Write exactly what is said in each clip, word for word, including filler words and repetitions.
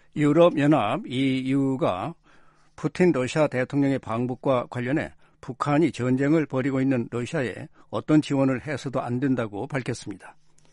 유럽연합 이유가 푸틴 러시아 대통령의 방북과 관련해 북한이 전쟁을 벌이고 있는 러시아에 어떤 지원을 해서도 안 된다고 밝혔습니다.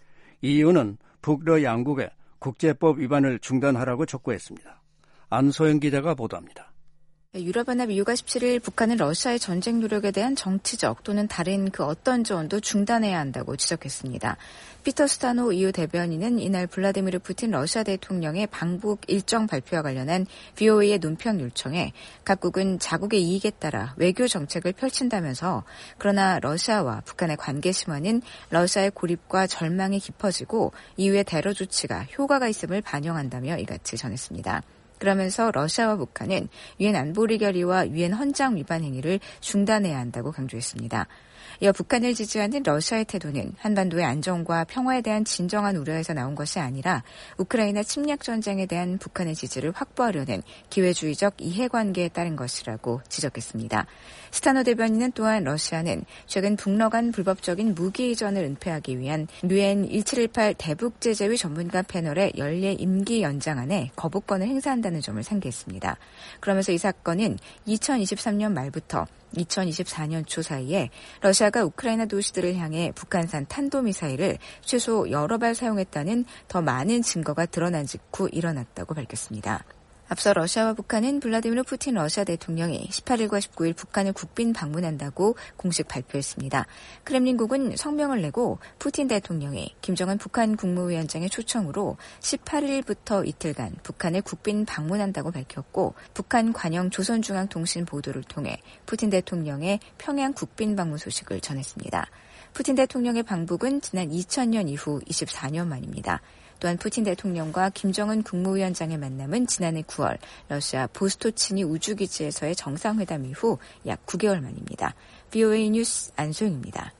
이유는 북러 양국의 국제법 위반을 중단하라고 촉구했습니다. 안소영 기자가 보도합니다. 유럽연합 이유가 십칠 일 북한은 러시아의 전쟁 노력에 대한 정치적 또는 다른 그 어떤 지원도 중단해야 한다고 지적했습니다. 피터 스타노 이유 대변인은 이날 블라디미르 푸틴 러시아 대통령의 방북 일정 발표와 관련한 브이오에이의 논평 요청에 각국은 자국의 이익에 따라 외교 정책을 펼친다면서 그러나 러시아와 북한의 관계 심화는 러시아의 고립과 절망이 깊어지고 이후의 테러 조치가 효과가 있음을 반영한다며 이같이 전했습니다. 그러면서 러시아와 북한은 유엔 안보리 결의와 유엔 헌장 위반 행위를 중단해야 한다고 강조했습니다. 이어 북한을 지지하는 러시아의 태도는 한반도의 안정과 평화에 대한 진정한 우려에서 나온 것이 아니라 우크라이나 침략 전쟁에 대한 북한의 지지를 확보하려는 기회주의적 이해관계에 따른 것이라고 지적했습니다. 스타노 대변인은 또한 러시아는 최근 북러 간 불법적인 무기 이전을 은폐하기 위한 유엔 일칠일팔 대북제재위 전문가 패널의 연례 임기 연장안에 거부권을 행사한다는 점을 상기했습니다. 그러면서 이 사건은 이천이십삼 년 말부터 이천이십사 년 초 사이에 러시아가 우크라이나 도시들을 향해 북한산 탄도미사일을 최소 여러 발 사용했다는 더 많은 증거가 드러난 직후 일어났다고 밝혔습니다. 앞서 러시아와 북한은 블라디미르 푸틴 러시아 대통령이 십팔 일과 십구 일 북한을 국빈 방문한다고 공식 발표했습니다. 크렘린국은 성명을 내고 푸틴 대통령이 김정은 북한 국무위원장의 초청으로 십팔 일부터 이틀간 북한을 국빈 방문한다고 밝혔고 북한 관영 조선중앙통신 보도를 통해 푸틴 대통령의 평양 국빈 방문 소식을 전했습니다. 푸틴 대통령의 방북은 지난 이천 년 이후 이십사 년 만입니다. 또한 푸틴 대통령과 김정은 국무위원장의 만남은 지난해 구월 러시아 보스토치니 우주기지에서의 정상회담 이후 약 구 개월 만입니다. 브이오에이 뉴스 안소영입니다.